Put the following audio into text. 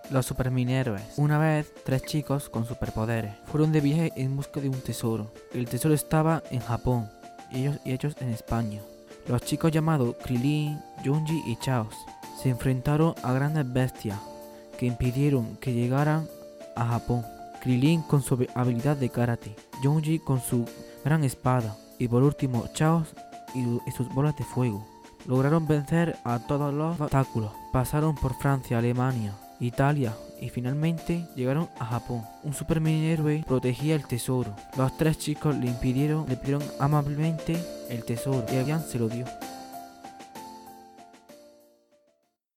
Los supermineros. Una vez, 3 chicos con superpoderes fueron de viaje en busca de un tesoro. El tesoro estaba en Japón y ellos en España. Los chicos llamados Krilin, Junji y Chaos se enfrentaron a grandes bestias que impidieron que llegaran a Japón. Krilin con su habilidad de karate, Junji con su gran espada y por último Chaos y sus bolas de fuego. Lograron vencer a todos los obstáculos. Pasaron por Francia, Alemania, Italia y finalmente llegaron a Japón. Un superhéroe protegía el tesoro. Los 3 chicos le pidieron amablemente el tesoro y Adrian se lo dio.